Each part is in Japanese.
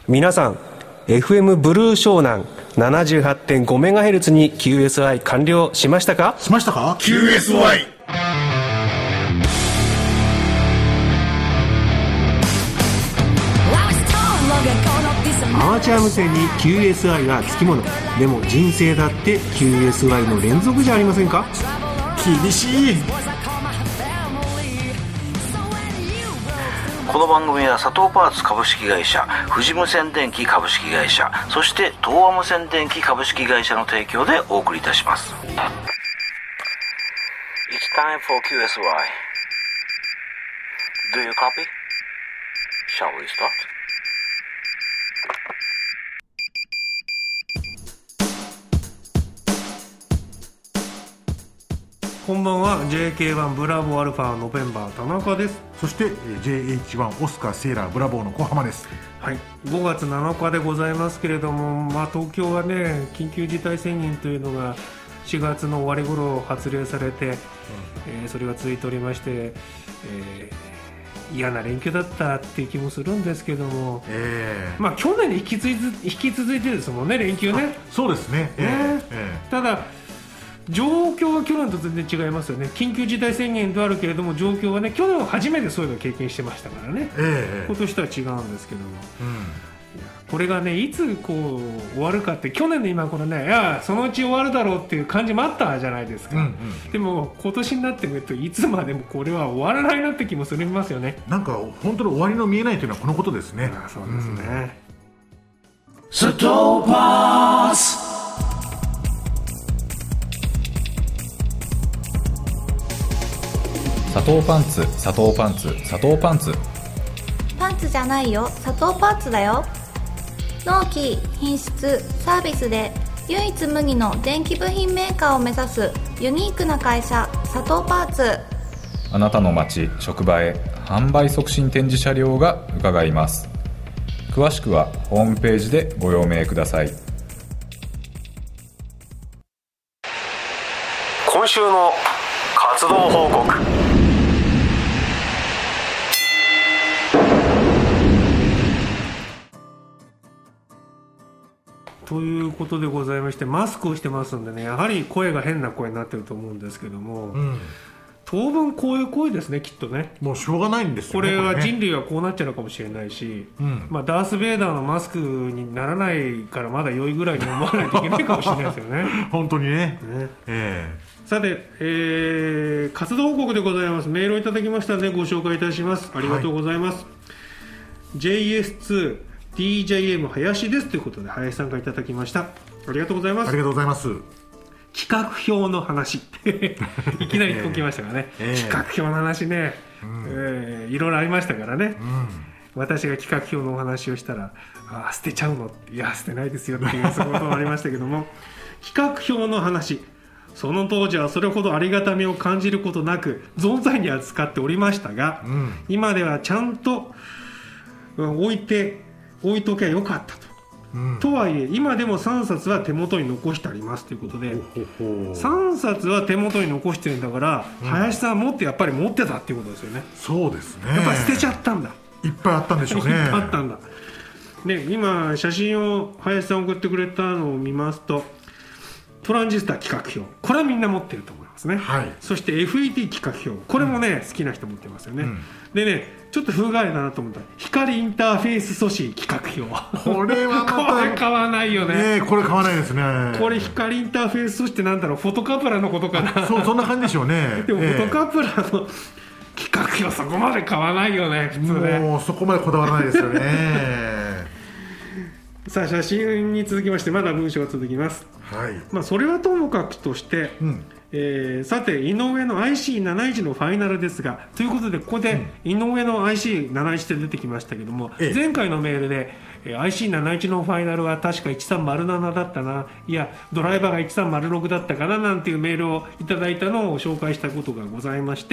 皆さん FM ブルー湘南 78.5MHz に QSI 完了しましたか？ QSY。 アマチュア無線に QSI はつきもの。でも人生だって QSI の連続じゃありませんか？ 厳しい。 この番組は佐藤パーツ株式会社、富士無線電機株式会社、そして東和無線電機株式会社の提供でお送りいたします。 It's time for QSY. Do you copy? Shall we start? こんばんは。 JK1 ブラボーアルファノベンバー田中です。 そして JH1 オスカーセーラーブラボーの小浜です。 はい、5月7日でございますけれども、東京はね、緊急事態宣言というのが4月の終わり頃発令されて、それが続いておりまして、嫌な連休だったっていう気もするんですけども、去年に引き続いてですもんね、連休ね。 そうですね。 ただ状況は去年と全然違いますよね。緊急事態宣言であるけれども、状況はね、去年は初めてそういうのを経験してましたからね、今年とは違うんですけども、これがね、いつこう終わるかって、去年の今このね、いやそのうち終わるだろうっていう感じもあったじゃないですか、でも今年になってみると、いつまでもこれは終わらないなって気もするますよね。 なんか本当に終わりの見えないというのはこのことですね。 そうですね。 ストーパース。 佐藤パンツ、佐藤パンツ、佐藤パンツ。 パンツじゃないよ、佐藤パンツだよ。納期、品質、サービスで唯一無二の電気部品メーカーを目指すユニークな会社、佐藤パンツ。 あなたの街、職場へ販売促進展示車両が伺います。詳しくはホームページでご用命ください。 今週の活動報告。ということでございまして、マスクをしてますんでね、やはり声が変な声になってると思うんですけども、当分こういう声ですね、きっとね。 もうしょうがないんですよね。 これは人類はこうなっちゃうのかもしれないし、ダース・ベイダーのマスクにならないからまだ良いぐらいに思わないといけないかもしれないですよね。 本当にね。 さて、活動報告でございます。メールをいただきましたのでご紹介いたします。ありがとうございます。JS2DJM 林ですということで、林さんからいただきました。ありがとうございます。 ありがとうございます。 企画表の話いきなりこうきましたからね、企画表の話ね、いろいろありましたからね、私が企画表のお話をしたら、捨てちゃうの、いや捨てないですよっていうそういうことがありましたけども、企画表の話、その当時はそれほどありがたみを感じることなく存在に扱っておりましたが、今ではちゃんと置いとけばよかったと。とはいえ今でも3冊は手元に残してありますということで、3冊は手元に残してるんだから、林さんはやっぱり持ってたっていうことですよね。 そうですね。 やっぱり捨てちゃったんだ。 いっぱいあったんでしょうね。 いっぱいあったんだ、ね、今写真を林さん送ってくれたのを見ますと、トランジスタ企画表、これはみんな持ってると思いますね、そして FET 企画表、これもね、好きな人持ってますよね、でね、ちょっと風変わりだなと思ったら光インターフェース素子企画表、 これはまたこれ買わないよね。 これ買わないですね。 これ光インターフェース素子ってなんだろう、フォトカプラのことかな。 そんな感じでしょうね。 でもフォトカプラの企画表そこまで買わないよね、普通ね。 もうそこまでこだわらないですよね。 さあ、写真に続きましてまだ文章が続きます。それはともかくとして、さて井上の IC71 のファイナルですが、ということでここで井上の IC71 って出てきましたけども、前回のメールでIC71 のファイナルは確か1307だったな、いやドライバーが1306だったかななんていうメールをいただいたのを紹介したことがございまして、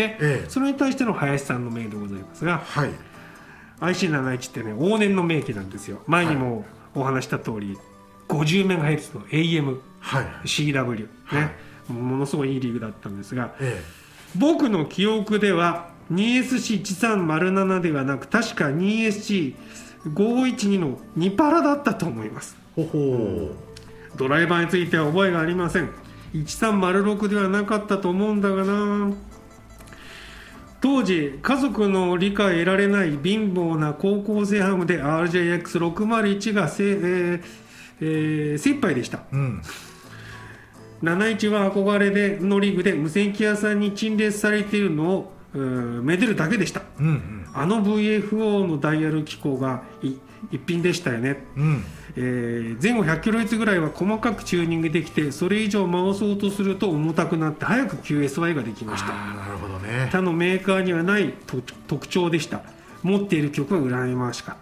それに対しての林さんのメールでございますが、IC71 ってね、往年の名機なんですよ。前にもお話した通り 50MHz の AM、CW、ものすごいいいリーグだったんですが、僕の記憶では 2SC1307 ではなく確か 2SC 512のニパラだったと思います。 ほほう。ドライバーについては覚えがありません。1306ではなかったと思うんだがな。当時家族の理解得られない貧乏な高校生ハムで RJX601 が精一杯でした、71は憧れでのリグで無線機屋さんに陳列されているのをめでるだけでした、あの VFO のダイヤル機構が一品でしたよね、前後 100kHz ぐらいは細かくチューニングできて、それ以上回そうとすると重たくなって早く QSY ができました。 なるほどね。 他のメーカーにはない特徴でした。持っている曲が羨ましかった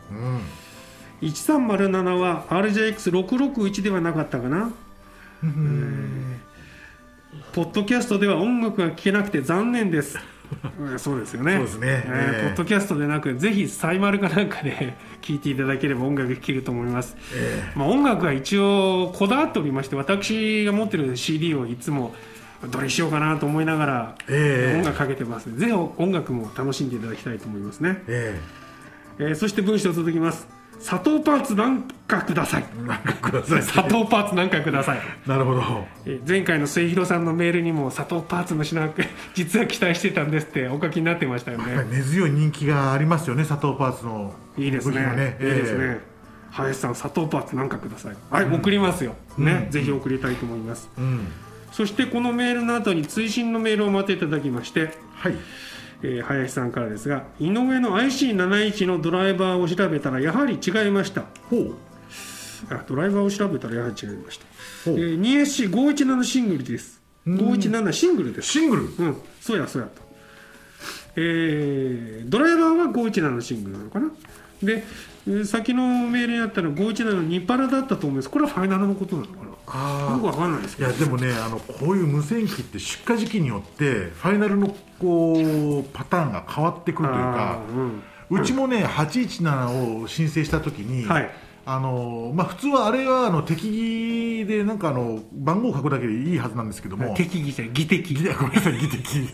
、1307は RJX661 ではなかったかな、ポッドキャストでは音楽が聴けなくて残念ですそうですよね。 そうですね、 ポッドキャストでなくぜひサイマルかなんかで聴いていただければ音楽聴けると思います、音楽は一応こだわっておりまして、私が持ってる CD をいつもどれしようかなと思いながら音楽かけてますので、ぜひ音楽も楽しんでいただきたいと思いますね、そして文章続きます。佐藤パーツなんかください佐藤パーツなんかください。 なるほど。 前回の末広さんのメールにも佐藤パーツの品実は期待してたんですってお書きになってましたよね。 根強い人気がありますよね、佐藤パーツの。 いいですね、いいですね。林さん、佐藤パーツなんかください。はい、送りますよ、ぜひ送りたいと思います、そしてこのメールの後に追伸のメールをまたいただきまして、林さんからですが、井上の IC71 のドライバーを調べたらやはり違いました。ドライバーを調べたらやはり違いました。2SC517 シングルです。517シングルです。 シングル、 そうやそうやと、ドライバーは517シングルなのかな。で先のメールにあったのは517のニパラだったと思います。これはファイナルのことなのかな。よくわかんないですけど。 いやでもね、こういう無線機って出荷時期によってファイナルのこうパターンが変わってくるというか、うちもね817を申請した時に、普通はあれは適宜でなんか番号を書くだけでいいはずなんですけども、 適宜じゃない、擬適、 ごめんなさい、擬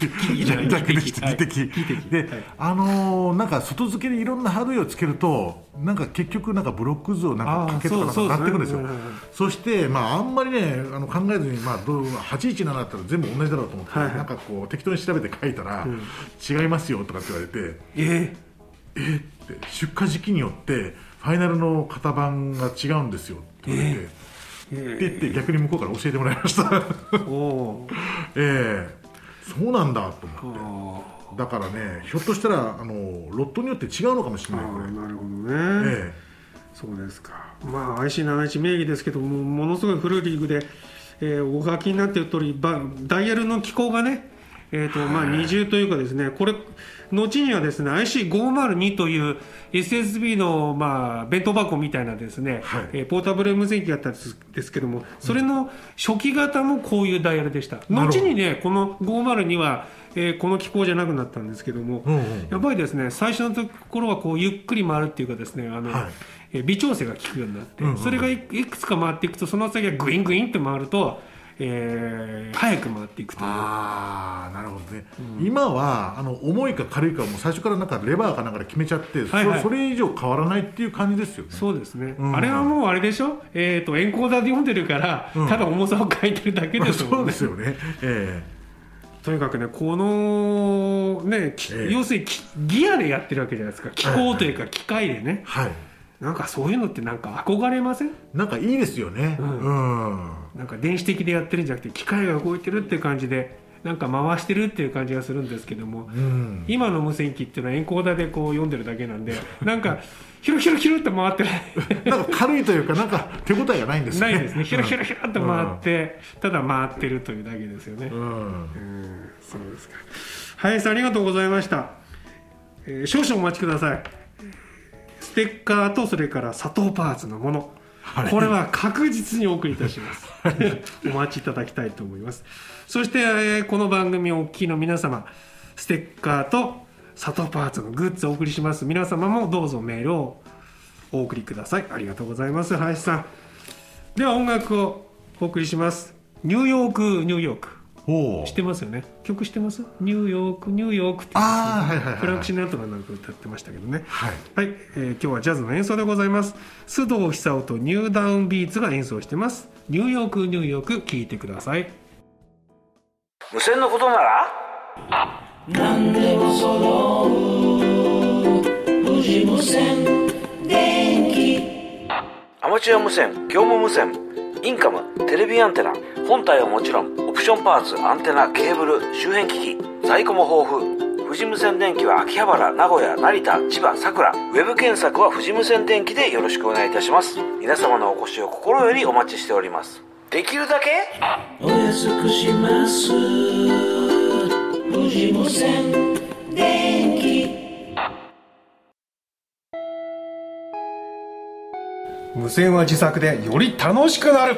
適で、なんか外付けでいろんなハードウェアをつけるとなんか結局なんかブロック図をなんかかけとかなんかなってくるんですよ。そしてあんまりね考えずに817だったら全部同じだろうと思って、なんかこう適当に調べて書いたら、違いますよとかって言われて、って出荷時期によってファイナルの型番が違うんですよって言われて、って言って逆に向こうから教えてもらいましたそうなんだと思って、だからね、ひょっとしたらロットによって違うのかもしれない。これなるほどね、そうですか。IC71 名義ですけども、ものすごい古いリーグで、お書きになっている通りダイヤルの機構がね、二重というかですね、これ後にはですね IC502 という SSB の弁当箱みたいなですね、ポータブル無線機だったんですけども、それの初期型もこういうダイヤルでした。後にねこの502は、この機構じゃなくなったんですけども、やっぱりですね最初のところはこうゆっくり回るっていうかですね、微調整が効くようになって、それがいくつか回っていくと、その先がグイングインって回ると早く回っていくという。 なるほどね、今は重いか軽いかも最初からなんかレバーかなんかで決めちゃって、それ以上変わらないっていう感じですよね。 そうですね、あれはもうあれでしょ、エンコーダーで読んでるから、ただ重さを変えてるだけですもんね。 そうですよね、 とにかくね、このね、要するにギアでやってるわけじゃないですか、機構というか機械でね、なんかそういうのってなんか憧れません？ なんかいいですよね、 なんか電子的でやってるんじゃなくて機械が動いてるっていう感じで、なんか回してるっていう感じがするんですけども、今の無線機っていうのはエンコーダーでこう読んでるだけなんで、なんかヒュルヒュルヒュルって回ってなんか軽いというか、なんか手応えがないんですね。 ないですね、ヒュルヒュルヒュルって回って、ただ回ってるというだけですよね。そうですか。林さんありがとうございました。少々お待ちください。ステッカーとそれから佐藤パーツのもの、これは確実にお送りいたしますお待ちいただきたいと思います。そして、この番組をお聞きの皆様、ステッカーと佐藤パーツのグッズをお送りします。皆様もどうぞメールをお送りください。ありがとうございます。林さんでは音楽をお送りします。ニューヨークニューヨーク。 知ってますよね。曲知ってます？ニューヨークニューヨークってフランク・シナトラなんか歌ってましたけどね。はい、今日はジャズの演奏でございます。須藤久雄とニューダウンビーツが演奏してます。ニューヨークニューヨーク聴いてください。 無線のことなら何でも揃う富士無線電気。 アマチュア無線、業務無線、インカム、テレビアンテナ、本体はもちろんオプションパーツ、アンテナ、ケーブル、周辺機器、在庫も豊富。富士無線電機は秋葉原、名古屋、成田、千葉、佐倉。ウェブ検索は富士無線電機でよろしくお願いいたします。皆様のお越しを心よりお待ちしております。できるだけお安くします。富士無線電機。 無線は自作でより楽しくなる。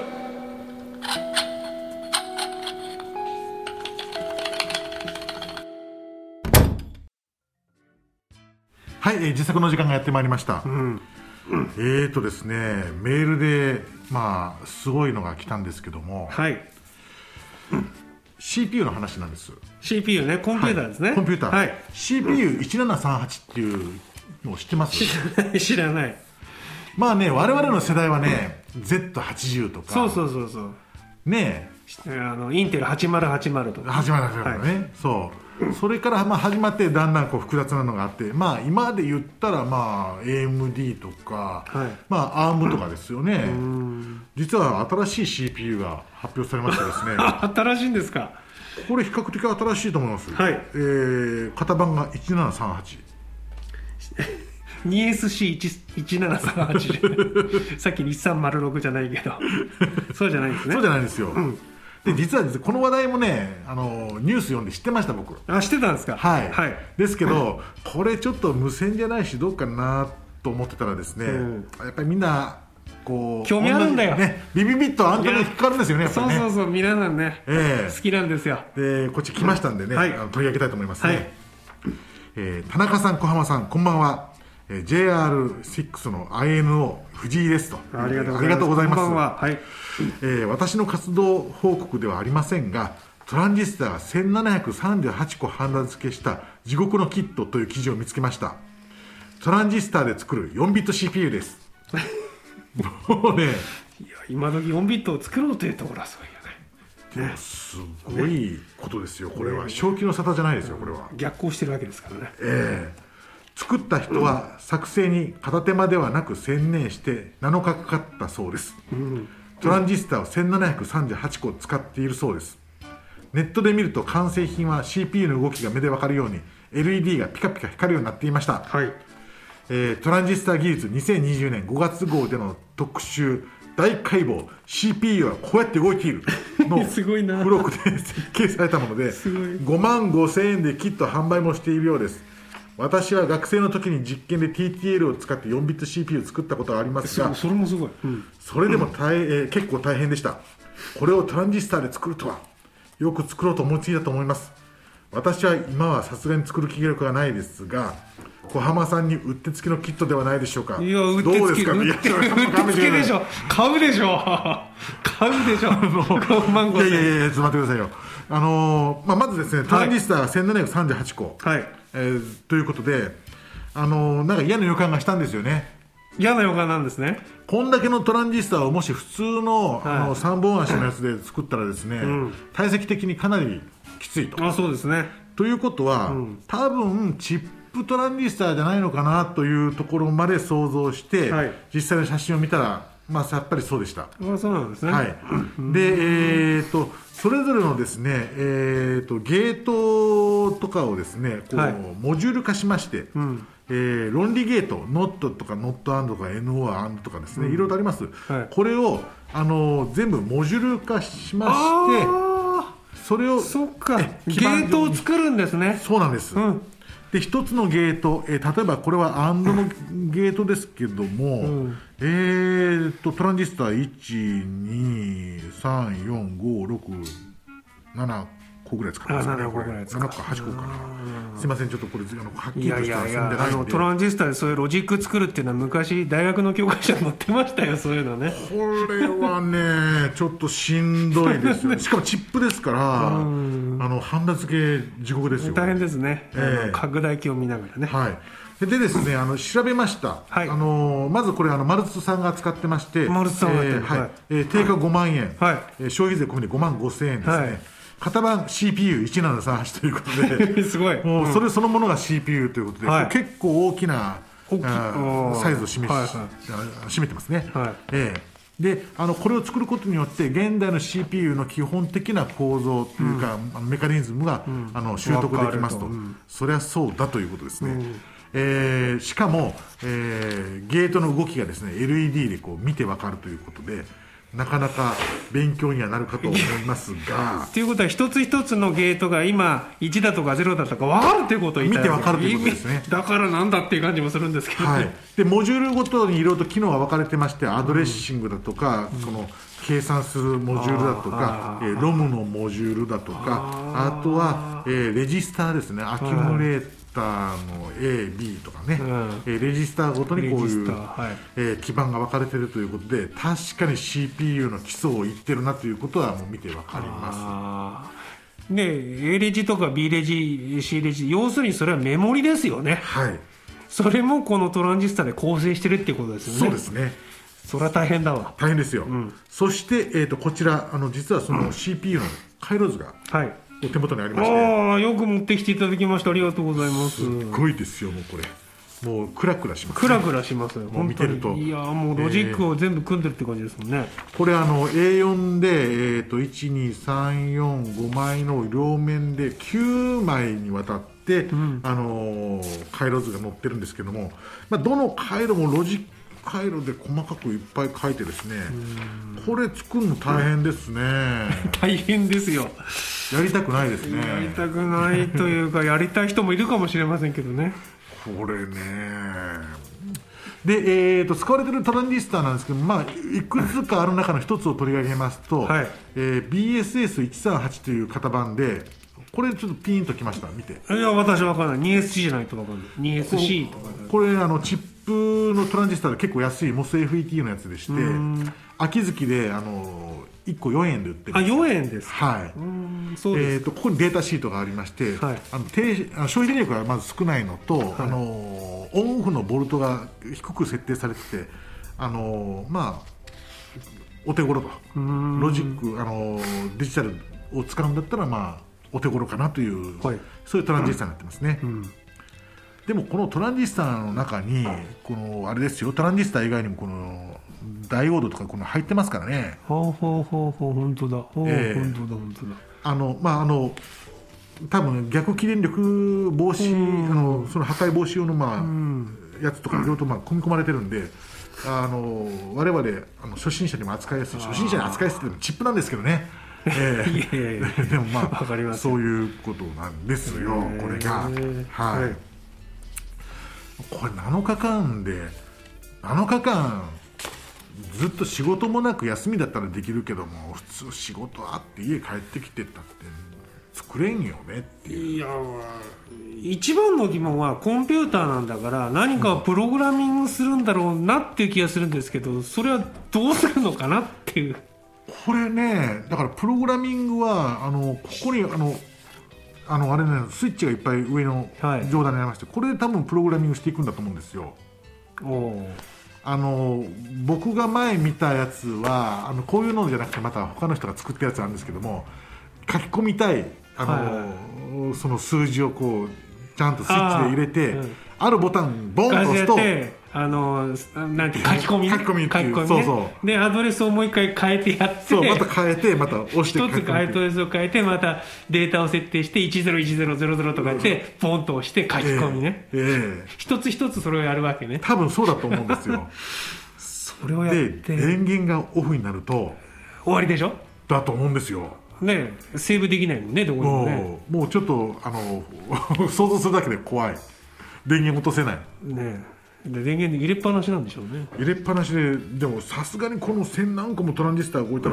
はい、自作の時間がやってまいりました。ですね、メールですごいのが来たんですけども、はい、CPU の話なんです。 CPU ね、コンピューターですね、 はい、コンピューター、はい、CPU1738 っていうのを知ってます？ 知らない。 まあね、我々の世代はね、Z80 とか、 そうねえ、インテル8080とか 8080ね、はい、それから始まってだんだん複雑なのがあって、今で言ったらAMD とか、はい、ARM とかですよね。実は新しい CPU が発表されましてですね新しいんですか？ これ比較的新しいと思います。はい、型番が1738 2SC1738 さっき1306じゃないけどそうじゃないですね。 そうじゃないですよ、で実はこの話題もね、ニュース読んで知ってました。僕知ってたんですか？ はい、ですけど、これちょっと無線じゃないしどうかなと思ってたらですね、やっぱりみんな興味あるんだよね。ビビビッとアンテナに引っかかるんですよね、やっぱりね。 そう皆さんね、好きなんですよ。 でこっち来ましたんでね、取り上げたいと思いますね。田中さん、小浜さん、こんばんは。JR6 の INO 藤井ですと。 ありがとうございます。こんばんは。はい。 私の活動報告ではありませんが、トランジスタが1738個ハンダ付けした地獄のキットという記事を見つけました。トランジスタで作る4ビット CPU ですもうね、 今時4ビットを作ろうというところはそういうね。 でもすごいことですよ、これは。正気の沙汰じゃないですよ、これは。 逆行してるわけですからね。 作った人は作成に片手間ではなく専念して7日かかったそうです。トランジスタを1738個使っているそうです。ネットで見ると完成品は CPU の動きが目で分かるように LED がピカピカ光るようになっていました。はい。トランジスタ技術2020年5月号での特集大解剖 CPU はこうやって動いているの付録で設計されたもので5万5000円でキット販売もしているようです。私は学生の時に実験で TTL を使って4ビット CPU を作ったことがありますが、 それもすごい、 それでも結構大変でした。これをトランジスタで作るとはよく作ろうと思いついたと思います。私は今はさすがに作る気力がないですが、小浜さんにうってつけのキットではないでしょうか。 いや、うってつけでしょ。買うでしょ買うでしょ5万5千円。 いやちょっと待ってくださいよ。まずですね、トランジスタ1738個、ということで、なんか嫌な予感がしたんですよね。 嫌な予感なんですね。 こんだけのトランジスタをもし普通の、3本足のやつで作ったらですね、体積的にかなりきついと。 そうですね。 ということは、多分チップトランジスターじゃないのかなというところまで想像して、実際の写真を見たらやっぱりそうでした。 そうなんですね。 はい。で、それぞれのですね、ゲートとかをですね、モジュール化しまして、論理ゲート、ノットとかノットアンドとか NO アンドとかですね、いろいろあります。これを全部モジュール化しまして、それをそっか、ゲートを作るんですね。 そうなんです。で一つのゲート、例えばこれはアンドのゲートですけども、トランジスタ1、2、3、4、5、6、7 個ぐらい使ってますかね。 7個ぐらい使う。 7個か8個かな。すいません、ちょっとこれはっきりとした遊んでないんで。 トランジスタでそういうロジック作るっていうのは昔大学の教科書に載ってましたよ、そういうのね。 これはねちょっとしんどいですよ。しかもチップですから、ハンダ付け地獄ですよ。 大変ですね。拡大鏡を見ながらね。 はい。でですね、調べました。 はい、 まずこれマルツさんが使ってまして、 マルツさんがやってる、 定価5万円、 はい、 消費税込みで5万5千円ですね。はい、型番 CPU1738 ということですごい、 もうそれそのものが CPU ということで、はい、結構大きなサイズを占めてますね。はい、でこれを作ることによって現代の CPU の基本的な構造というか、メカニズムが、習得できますと、そりゃそうだということですね。しかも、ゲートの動きがですね LED でこう見てわかるということで、なかなか勉強にはなるかと思いますがということは一つ一つのゲートが今1だとか0だとか分かるということを言いたい、 見て分かるということですね。 だからなんだっていう感じもするんですけど、ね、 はい、でモジュールごとにいろいろと機能が分かれてまして、アドレッシングだとか、その計算するモジュールだとか、ロムのモジュールだとか、あとは、レジスターですね、アキュムレーターの A、B とかね、レジスターごとにこういう、基板が分かれているということで、確かに CPU の基礎を言ってるなということはもう見て分かります。 で A レジとか B レジ C レジ、要するにそれはメモリですよね。 はい、 それもこのトランジスタで構成してるっていうことですよね。 そうですね。 それは大変だわ。 大変ですよ。そして、こちら実はその CPU の回路図が、お手元にありまして、 よく持ってきていただきました。ありがとうございます。 すごいですよ。もうこれもうクラクラします、 ね、クラクラしますよ。 もう見てると、 いやもうロジックを全部組んでるって感じですもんね。 これA4 で、1,2,3,4,5 枚の両面で9枚にわたって、回路図が載ってるんですけども、どの回路もロジック回路で細かくいっぱい書いてですね、これ作るの大変ですね。 大変ですよ。 やりたくないですね。 やりたくないというかやりたい人もいるかもしれませんけどね。 これねで、使われているトランジスタなんですけど、いくつかある中の一つを取り上げますと、BSS138 という型番で、これちょっとピンときました。見て。いや私は分からない。 2SC じゃないと分からない。 2SC とかこれチップのトランジスタで結構安い MOSFET のやつでして、秋月で1個4円で売ってるんです。 4円ですか。 はい。そうです。ここにデータシートがありまして、消費電力がまず少ないのと、オンオフのボルトが低く設定されてて、お手頃と、ロジックデジタルを使うんだったらお手頃かなという、そういうトランジスタになってますね。でもこのトランジスタの中にあれですよ、トランジスタ以外にもこのダイオードとか入ってますからね。 本当だ。本当だ。 多分逆起電力防止、その破壊防止用のやつとかいろいろと組み込まれてるんで、我々初心者にも扱いやすい、初心者に扱いやすいってチップなんですけどね。でもそういうことなんですよ、これが。はい。これ7日間で7日間ずっと仕事もなく休みだったらできるけども、普通仕事あって家帰ってきてたって作れんよねっていう。 いや一番の疑問はコンピューターなんだから何かプログラミングするんだろうなっていう気がするんですけど、それはどうするのかなっていう。 これね、だからプログラミングはここにあれね、スイッチがいっぱい上の上段にありまして、これで多分プログラミングしていくんだと思うんですよ。僕が前見たやつはこういうのじゃなくてまた他の人が作ったやつなんですけども、書き込みたいその数字をこうちゃんとスイッチで入れて、あるボタンボンと押すとなんて書き込みっていう、そうそうでアドレスをもう一回変えてやって、 そうまた変えてまた押して一つアドレスを変えてまたデータを設定して101000とかってポンと押して書き込みね、一つ一つそれをやるわけね。 多分そうだと思うんですよ。 それをやってで電源がオフになると終わりでしょ。 だと思うんですよね。セーブできないもんね、どこにもね。 もうちょっと想像するだけで怖い。電源落とせないね。で電源で入れっぱなしなんでしょうね。 入れっぱなしで、でもさすがにこの1000何個もトランジスタが動いたら、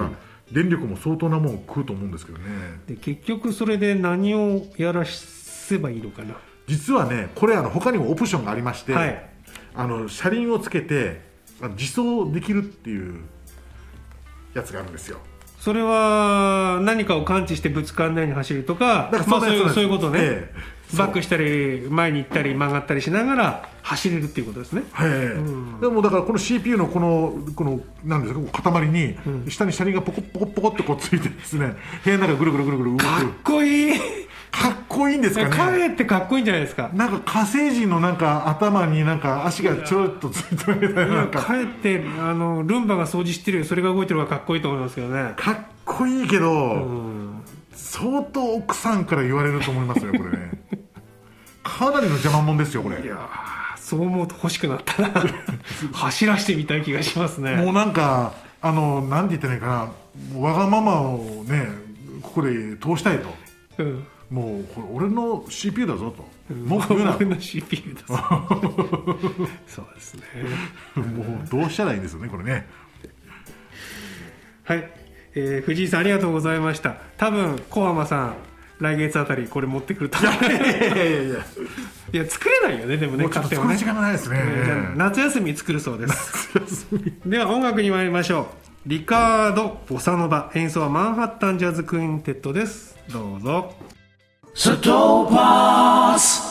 電力も相当なもん食うと思うんですけどね。 で結局それで何をやらせばいいのかな。 実はねこれ他にもオプションがありまして、 はい、 車輪をつけて自走できるっていうやつがあるんですよ。 それは何かを感知してぶつからないように走るとか、そういうことね、バックしたり前に行ったり曲がったりしながら走れるっていうことですね。 でもだからこの CPU のこのなんですか塊に下に車輪がポコポコポコってこうついてですね、部屋の中ぐるぐるぐるぐる動く。 かっこいい。 かっこいいんですかね。 かえってかっこいいんじゃないですか。 なんか火星人のなんか頭になんか足がちょろっとついてるみたいな。 かえってルンバが掃除してるよ、それが動いてる方がかっこいいと思いますけどね。 かっこいいけど、相当奥さんから言われると思いますよこれね。かなりの邪魔者ですよこれ。 いやそう思うと欲しくなったな。走らせてみたい気がしますね。 もうなんかなんて言ったらいいかな、わがままをねここで通したいと。もうこれ俺の CPU だぞと、もう俺の CPU だぞ。そうですね。 もうどうしたらいいんですよねこれね。 はい、藤井さんありがとうございました。多分小浜さん来月あたりこれ持ってくると。いや作れないよねでもね。 もうちょっと作る時間がないですね。 夏休み作るそうです。では音楽に参りましょう。リカード・ボサノバ、演奏はマンハッタンジャズクインテットです。どうぞ。 サトーパーツ。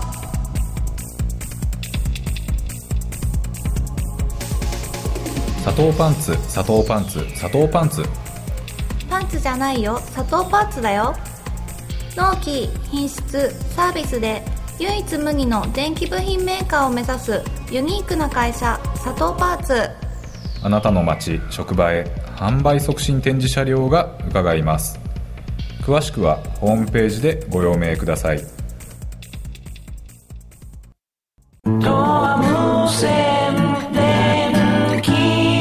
砂糖パンツ、砂糖パンツ、砂糖パンツ。 パンツじゃないよ、砂糖パーツだよ。納期、品質、サービスで唯一無二の電気部品メーカーを目指すユニークな会社、砂糖パーツ。 あなたの街、職場へ販売促進展示車両が伺います。詳しくはホームページでご用命ください。 ドア無線電気。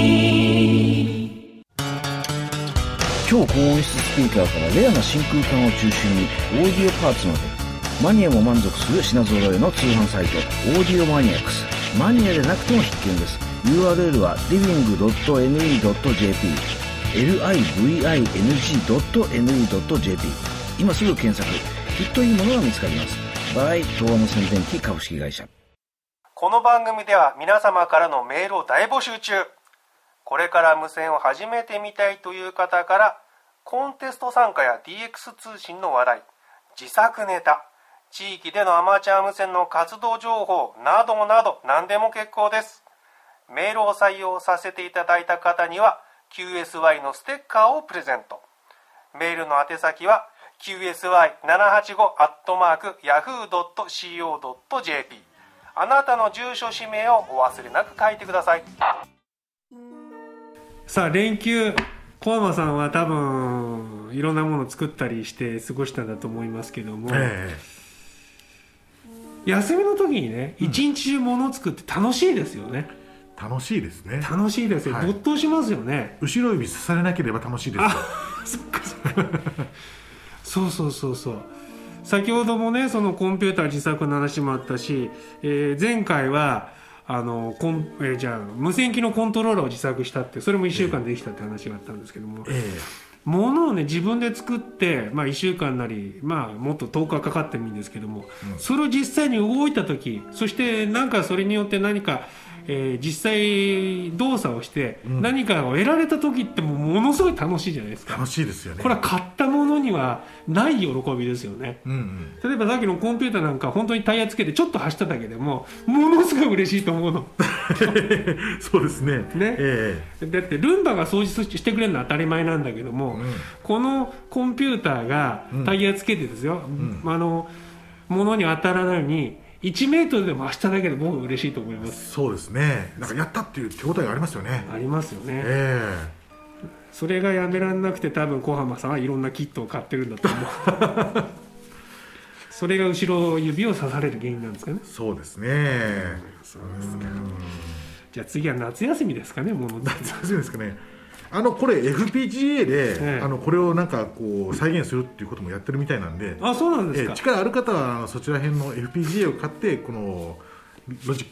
超高音質スピーカーからレアな真空管を中心にオーディオパーツまで、マニアも満足する品揃えの通販サイトオーディオマニアックス。マニアでなくても必見です。 URL は living.ne.jp living.ne.jp。 今すぐ検索。きっといいものが見つかります。by 東和無線電機株式会社。 この番組では皆様からのメールを大募集中。これから無線を始めてみたいという方から、コンテスト参加や DX 通信の話題、自作ネタ、地域でのアマチュア無線の活動情報などなど何でも結構です。メールを採用させていただいた方には QSY のステッカーをプレゼント。メールの宛先は qsy785@yahoo.co.jp。 あなたの住所氏名をお忘れなく書いてください。さあ連休、小浜さんは多分いろんなものを作ったりして過ごしたんだと思いますけども、休みの時にね、一日中物を作って楽しいですよね。 楽しいですね。 楽しいですよ、没頭しますよね。 後ろ指刺されなければ楽しいですよ。 そっかそっか。そう先ほどもね、そのコンピューター自作の話もあったし、前回はじゃあ無線機のコントローラーを自作したって、それも1週間できたって話があったんですけども、物をね自分で作って、1週間なり、もっと10日かかってもいいんですけども、それを実際に動いた時、そしてなんかそれによって何か実際動作をして何かを得られた時ってものすごい楽しいじゃないですか。 楽しいですよね。 これは買ったものにはない喜びですよね。例えばさっきのコンピューターなんか本当にタイヤつけてちょっと走っただけでもものすごい嬉しいと思うの。 そうですね。 だってルンバが掃除してくれるのは当たり前なんだけども、このコンピューターがタイヤつけてですよ、物に当たらないように1メートルでも走っただけで僕嬉しいと思います。そうですね。なんかやったっていう手応えがありますよね。ありますよね。それがやめられなくて多分小浜さんはいろんなキットを買ってるんだと思う。それが後ろ指を刺される原因なんですかね。そうですね。そうですか。じゃあ次は夏休みですかね。夏休みですかね。これ FPGA で、これをなんかこう再現するっていうこともやってるみたいなんで、そうなんですか。力ある方はそちら辺の FPGA を買ってこのロジックを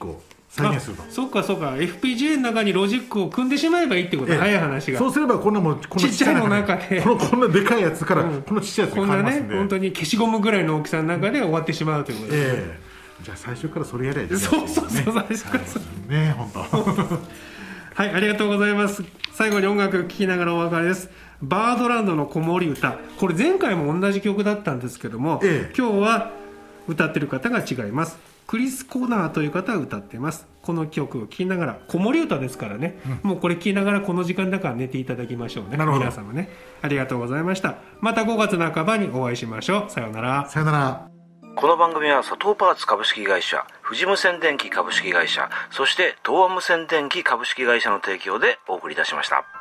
再現すると。 そうか FPGA の中にロジックを組んでしまえばいいってこと、早い話が。 そうすればこんなもん、このちっちゃいの中でこんなでかいやつから、このちっちゃいやつに変わりますんで、 こんなね、本当に消しゴムぐらいの大きさの中で終わってしまうということですね。 じゃあ最初からそれやりゃいいですね。そう最初からね、本当はい、ありがとうございます。最後に音楽聴きながらお別れです。バードランドの子守歌、これ前回も同じ曲だったんですけども、今日は歌ってる方が違います。クリス・コナーという方が歌っています。この曲を聴きながら、子守歌ですからね、もうこれ聴きながらこの時間だから寝ていただきましょうね。皆様ね、ありがとうございました。また5月半ばにお会いしましょう。さようなら。 さようなら。 この番組は佐藤パーツ株式会社、富士無線電機株式会社、そして東亜無線電機株式会社の提供でお送りいたしました。